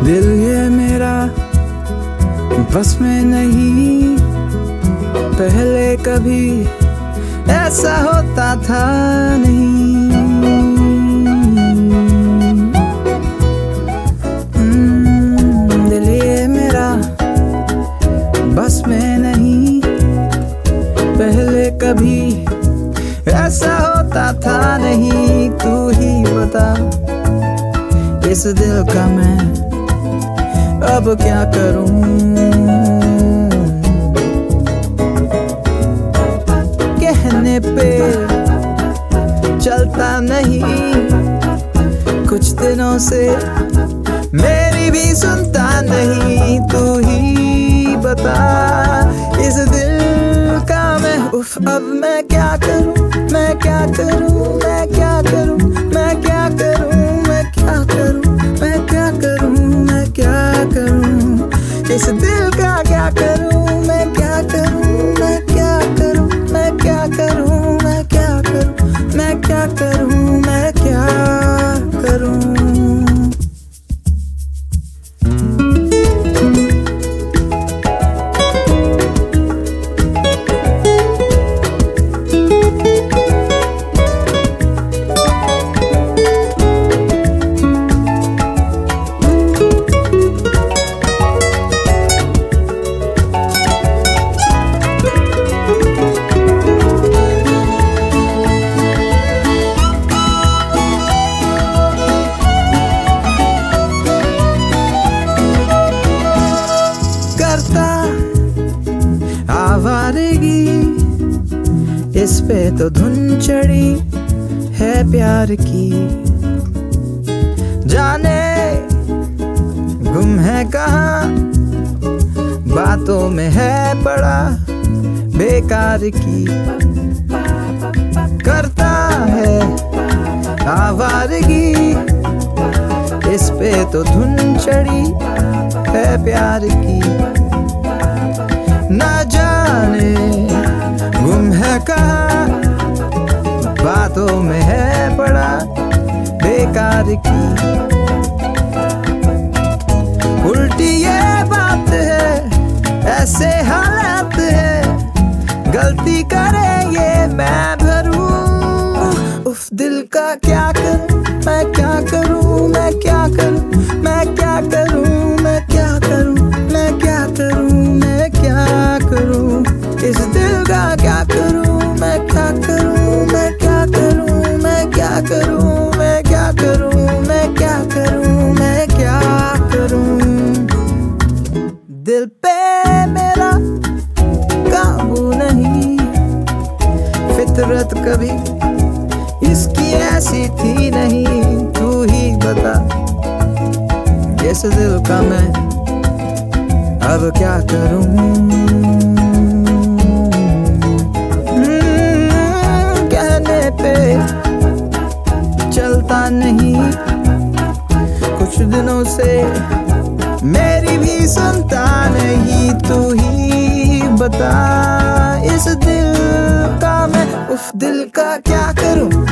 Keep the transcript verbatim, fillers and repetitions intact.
दिल ये मेरा बस में नहीं, पहले कभी ऐसा होता था नहीं। दिल ये मेरा बस में नहीं, पहले कभी ऐसा होता था नहीं। तू ही बता इस दिल का मैं अब क्या करूं। कहने पे चलता नहीं, कुछ दिनों से मेरी भी सुनता नहीं। तू ही बता इस दिल का मैं उफ अब मैं क्या करूं, मैं क्या करूं, मैं क्या करूं, मैं क्या करूं, मैं क्या करूं, मैं क्या करूं, मैं क्या करूं। इस दिल का क्या करूं, मैं क्या करूं, मैं क्या करूं, मैं क्या करूं, मैं क्या करूं, मैं क्या करूं, मैं क्या करूं। आवारगी इस पे तो धुन चढ़ी है प्यार की, जाने गुम है कहाँ, बातों में है पड़ा बेकार की। करता है आवारगी इस पे तो धुन चढ़ी है प्यार की, ना जाने गुम है कहाँ, बातों में है पड़ा बेकार की। उल्टी ये बात है, ऐसे हालात है, गलती करे ये मैं भरूं। उफ दिल का क्या करूं, मैं क्या करूं, मैं क्या करूं, मैं क्या करूं, मैं क्या करूं, मैं क्या करूं, मैं क्या करूं। इस दिल का क्या करूं, मैं क्या करूं, मैं क्या करूं, मैं क्या करूं, मैं क्या करूं, मैं क्या करूं, मैं क्या करूं। दिल पे मेरा काबू नहीं, फितरत कभी इसकी ऐसी थी नहीं। तू ही बता इस दिल का मैं अब क्या करूं। कहने पे चलता नहीं, कुछ दिनों से मेरी भी सुनता नहीं। तू ही बता इस दिल का मैं उफ दिल का क्या करूं।